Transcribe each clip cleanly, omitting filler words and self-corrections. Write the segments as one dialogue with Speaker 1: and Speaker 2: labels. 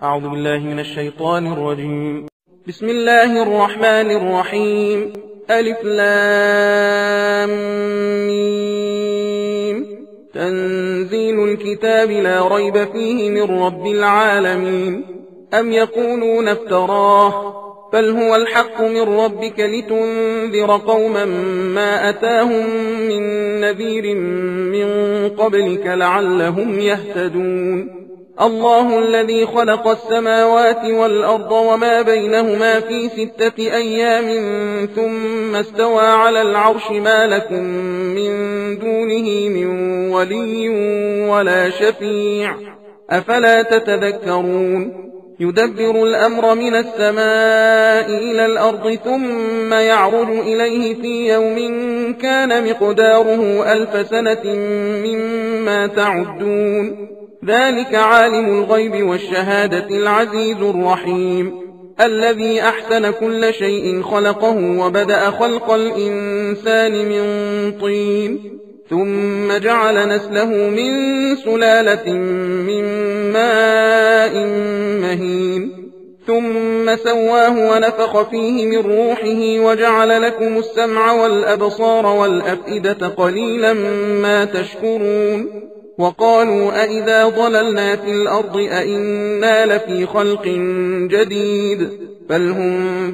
Speaker 1: أعوذ بالله من الشيطان الرجيم. بسم الله الرحمن الرحيم. ألف لام ميم. تنزيل الكتاب لا ريب فيه من رب العالمين. أم يقولون افتراه بل هو الحق من ربك لتنذر قوما ما أتاهم من نذير من قبلك لعلهم يهتدون. الله الذي خلق السماوات والأرض وما بينهما في 6 أيام ثم استوى على العرش ما لكم من دونه من ولي ولا شفيع أفلا تتذكرون. يدبر الأمر من السماء إلى الأرض ثم يعرج إليه في يوم كان مقداره 1000 سنة مما تعدون. ذلك عالم الغيب والشهادة العزيز الرحيم. الذي أحسن كل شيء خلقه وبدأ خلق الإنسان من طين ثم جعل نسله من سلالة من ماء مهين ثم سواه ونفخ فيه من روحه وجعل لكم السمع والأبصار والأفئدة قليلا ما تشكرون. وقالوا أئذا ضللنا في الأرض أئنا لفي خلق جديد بل هم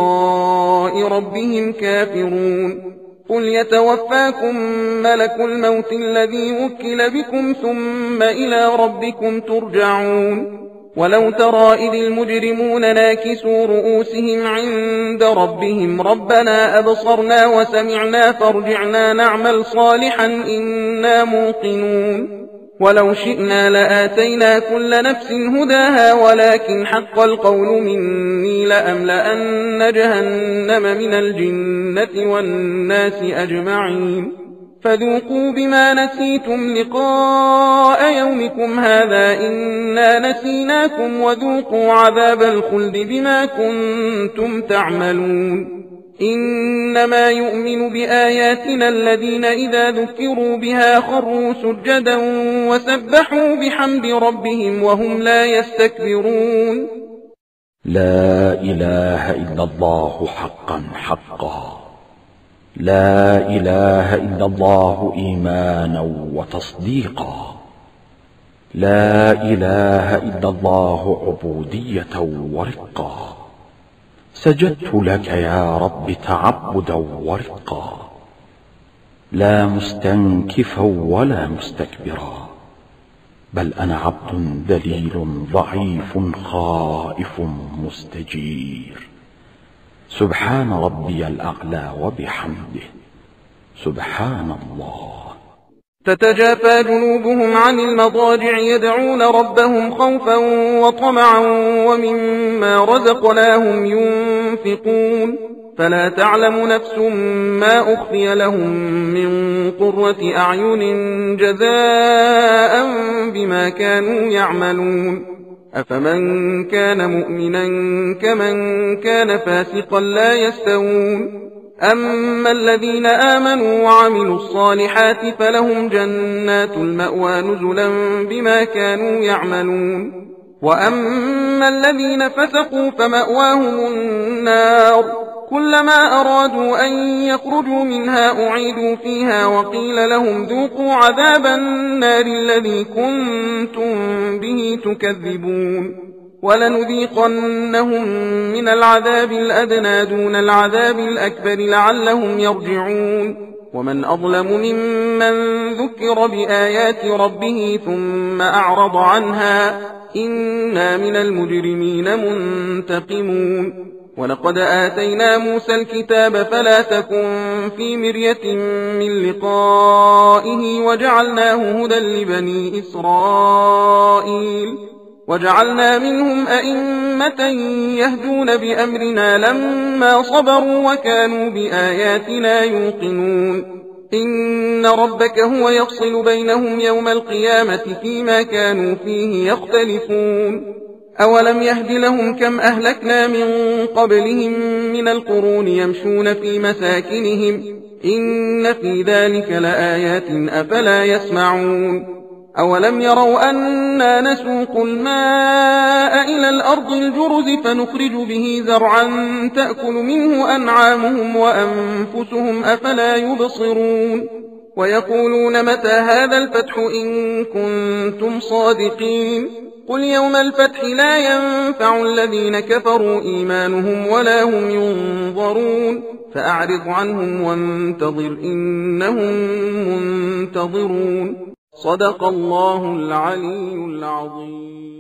Speaker 1: بلقاء ربهم كافرون. قل يتوفاكم ملك الموت الذي وكل بكم ثم إلى ربكم ترجعون. ولو ترى إذ المجرمون ناكسوا رؤوسهم عند ربهم ربنا أبصرنا وسمعنا فارجعنا نعمل صالحا إنا موقنون. ولو شئنا لآتينا كل نفس هداها ولكن حق القول مني لأملأن جهنم من الجنة والناس أجمعين. فذوقوا بما نسيتم لقاء يومكم هذا إنا نسيناكم وذوقوا عذاب الخلد بما كنتم تعملون. إنما يؤمن بآياتنا الذين إذا ذكروا بها خروا سجدا وسبحوا بحمد ربهم وهم لا يستكبرون.
Speaker 2: لا إله إلا الله حقا حقا. لا إله إلا الله إيمانا وتصديقا. لا إله إلا الله عبودية ورقا. سجدت لك يا رب تعبدا ورقا. لا مستنكفا ولا مستكبرا بل أنا عبد ذليل ضعيف خائف مستجير. سبحان ربي الأعلى وبحمده. سبحان الله.
Speaker 1: تتجافى جنوبهم عن المضاجع يدعون ربهم خوفا وطمعا ومما رزقناهم ينفقون. فلا تعلم نفس ما أخفي لهم من قرة أعين جزاء بما كانوا يعملون. أفمن كان مؤمنا كمن كان فاسقا لا يستوون. أما الذين آمنوا وعملوا الصالحات فلهم جنات المأوى نزلا بما كانوا يعملون. وأما الذين فسقوا فمأواهم النار كلما أرادوا أن يخرجوا منها أعيدوا فيها وقيل لهم ذوقوا عذاب النار الذي كنتم به تكذبون. ولنذيقنهم من العذاب الأدنى دون العذاب الأكبر لعلهم يرجعون. ومن أظلم ممن ذكر بآيات ربه ثم أعرض عنها إنا من المجرمين منتقمون. ولقد آتينا موسى الكتاب فلا تكن في مرية من لقائه وجعلناه هدى لبني إسرائيل. وجعلنا منهم أئمة يهدون بأمرنا لما صبروا وكانوا بآياتنا يوقنون. إن ربك هو يفصل بينهم يوم القيامة فيما كانوا فيه يختلفون. أولم يهد لهم كم أهلكنا من قبلهم من القرون يمشون في مساكنهم إن في ذلك لآيات أفلا يسمعون. أولم يروا أنا نسوق الماء إلى الأرض الجرز فنخرج به زرعا تأكل منه أنعامهم وأنفسهم أفلا يبصرون ويقولون متى هذا الفتح إن كنتم صادقين قل يوم الفتح لا ينفع الذين كفروا إيمانهم ولا هم ينظرون فأعرض عنهم وانتظر إنهم منتظرون صدق الله العلي العظيم.